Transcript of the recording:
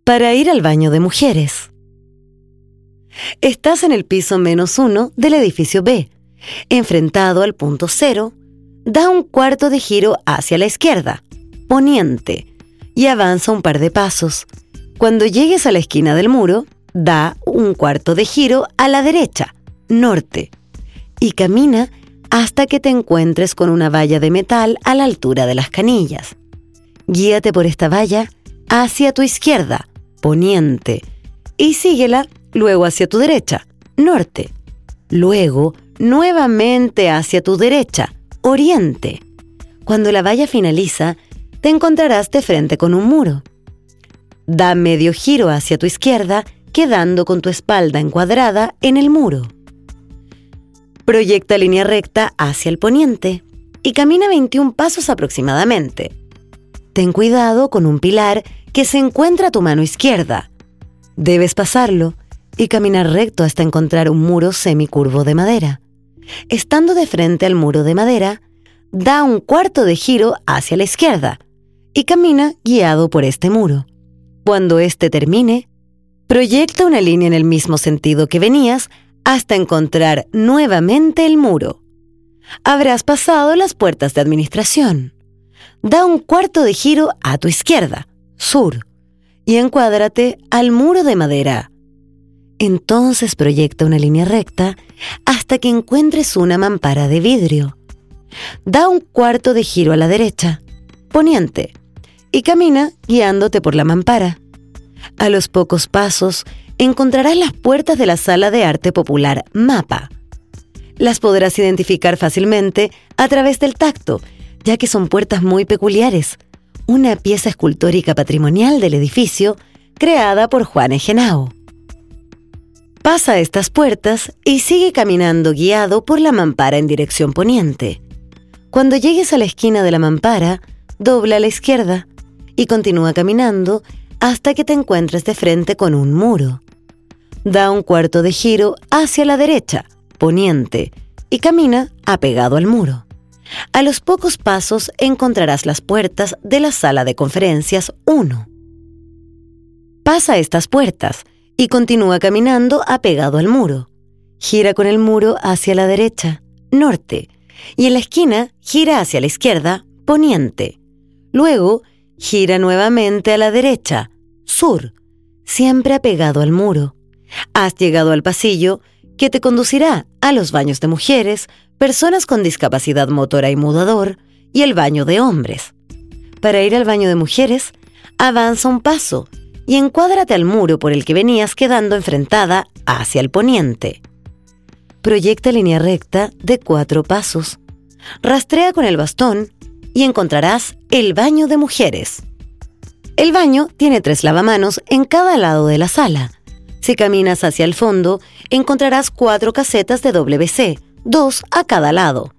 Para ir al baño de mujeres. Estás en el piso -1 del edificio B, enfrentado al punto 0, da un cuarto de giro hacia la izquierda, poniente, y avanza un par de pasos. Cuando llegues a la esquina del muro, da un cuarto de giro a la derecha, norte, y camina hasta que te encuentres con una valla de metal a la altura de las canillas. Guíate por esta valla hacia tu izquierda, poniente, y síguela luego hacia tu derecha, norte. Luego, nuevamente hacia tu derecha, oriente. Cuando la valla finaliza, te encontrarás de frente con un muro. Da medio giro hacia tu izquierda, quedando con tu espalda encuadrada en el muro. Proyecta línea recta hacia el poniente y camina 21 pasos aproximadamente. Ten cuidado con un pilar que se encuentra a tu mano izquierda. Debes pasarlo y caminar recto hasta encontrar un muro semicurvo de madera. Estando de frente al muro de madera, da un cuarto de giro hacia la izquierda y camina guiado por este muro. Cuando éste termine, proyecta una línea en el mismo sentido que venías hasta encontrar nuevamente el muro. Habrás pasado las puertas de administración. Da un cuarto de giro a tu izquierda, sur, y encuádrate al muro de madera. Entonces proyecta una línea recta hasta que encuentres una mampara de vidrio. Da un cuarto de giro a la derecha, poniente, y camina guiándote por la mampara. A los pocos pasos encontrarás las puertas de la Sala de Arte Popular MAPA. Las podrás identificar fácilmente a través del tacto, ya que son puertas muy peculiares, una pieza escultórica patrimonial del edificio creada por Juan Henao. Pasa estas puertas y sigue caminando guiado por la mampara en dirección poniente. Cuando llegues a la esquina de la mampara, dobla a la izquierda y continúa caminando hasta que te encuentres de frente con un muro. Da un cuarto de giro hacia la derecha, poniente, y camina apegado al muro. A los pocos pasos encontrarás las puertas de la Sala de Conferencias 1. Pasa estas puertas y continúa caminando apegado al muro. Gira con el muro hacia la derecha, norte, y en la esquina gira hacia la izquierda, poniente. Luego, gira nuevamente a la derecha, sur, siempre apegado al muro. Has llegado al pasillo que te conducirá a los baños de mujeres, personas con discapacidad motora y mudador, y el baño de hombres. Para ir al baño de mujeres, avanza un paso y encuádrate al muro por el que venías quedando enfrentada hacia el poniente. Proyecta línea recta de 4 pasos. Rastrea con el bastón y encontrarás el baño de mujeres. El baño tiene 3 lavamanos en cada lado de la sala. Si caminas hacia el fondo, encontrarás 4 casetas de WC, 2 a cada lado.